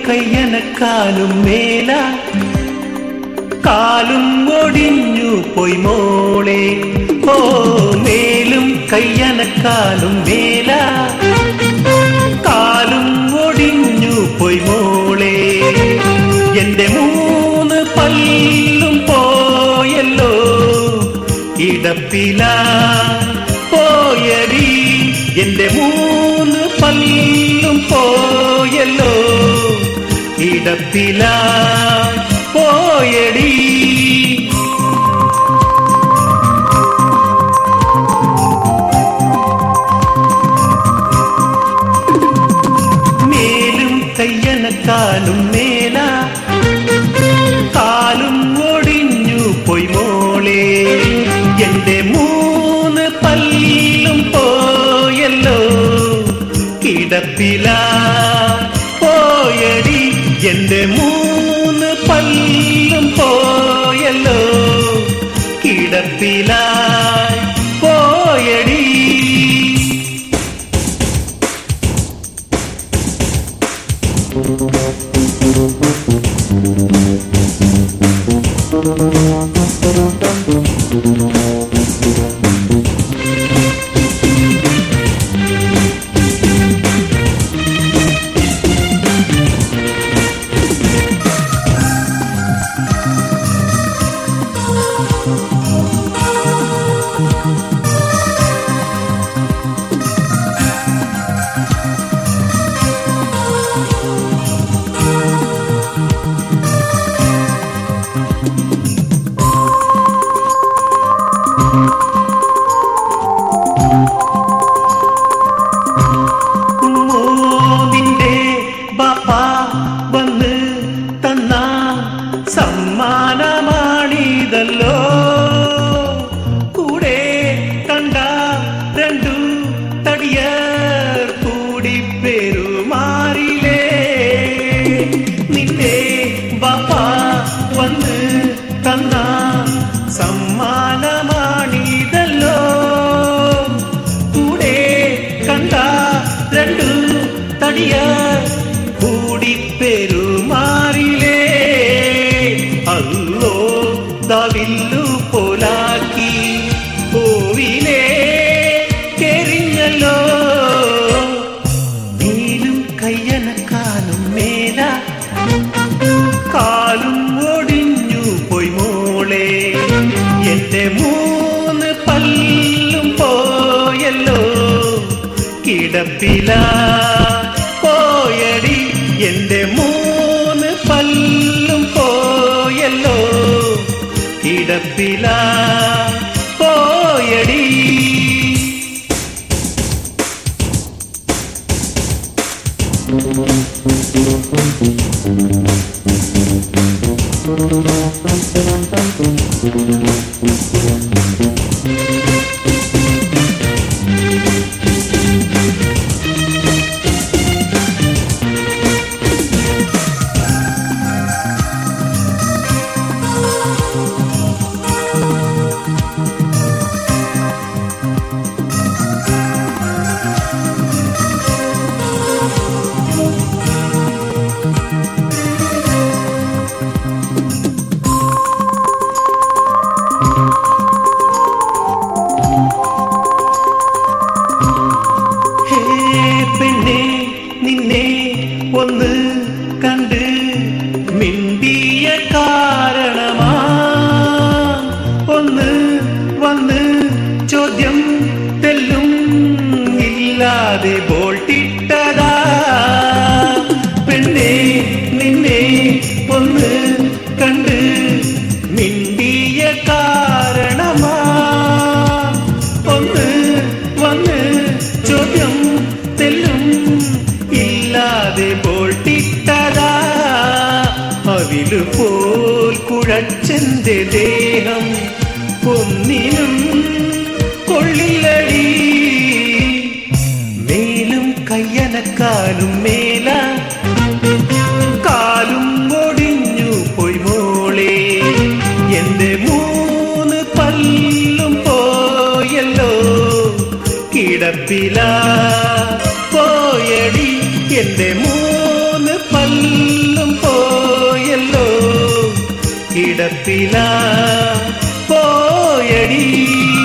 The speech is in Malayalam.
കയ്യനക്കാലും മേല കാലും ഒടിഞ്ഞു പോയി മോളെ. ഓ മേലും കയ്യനക്കാലും മേല കാലും ഒടിഞ്ഞു പോയി മോളെ. എന്റെ 3 പല്ലും പോയല്ലോ കിടപ്പില പോയടി. എന്റെ 3 പല്ലും പോയല്ലോ കിടപ്പില പോയടി. മേലും കയ്യനക്കാലും മേല കാലും ഒടിഞ്ഞു പോയി മോളെ. എന്റെ 3 പല്ലും പോയല്ലോ കിടപ്പില പോയടി. എന്റെ 3 പല്ലും പോയല്ലോ കിടപ്പില പോയടി. നിന്റെ ബാപ്പ വന്ന് തന്ന സമ്മാനമാണിതല്ലോ. കൂടെ കണ്ട 2 തടിയർ കൂടി പെരുമാറിലേ. നിന്റെ ബാപ്പ വന്ന് തന്ന സമ്മാനമാണിതല്ലോ. കൂടെ കണ്ട 2 തടിയർ കൂടി പെരുമാറിലേ. അല്ലോ ദവില്ലു പോലാക്കി പൂവിലേ കെറിഞ്ഞല്ലോ. മേലും കയ്യനക്കാലും മേല കാലും ഒടിഞ്ഞു പോയി മോളെ. എന്റെ 3 പല്ലും പോയല്ലോ കിടപ്പില പോയടി. എന്റെ 3 പല്ലും പോയല്ലോ കിടപ്പില പോയടി. നിന്നെ ഒന്ന് കണ്ട് മിണ്ടിയ കാരണമാ ഒന്ന് വന്ന് ചോദ്യം തെല്ലും ഇല്ലാതെ ബോൾട്ടിട്ടതാ. പെണ്ണെ നിന്നെ ഒന്ന് കണ്ട് മിണ്ടിയ കാരണമാ ഒന്ന് വന്ന് ചോദ്യം തെല്ലും ഇല്ലാതെ ബോൾട്ടിട്ടതാ. അവില് പോൽ കുഴച്ചെന്റെ ദേഹം ഒന്നിനും കൊള്ളില്ലടി. മേലും കയ്യനക്കാലും മേല കാലും ഒടിഞ്ഞു പോയി മോളെ. എന്റെ 3 പല്ലും പോയല്ലോ കിടപ്പില പോയടി. എന്റെ 3 പല്ലും കിടപ്പില പോയടി.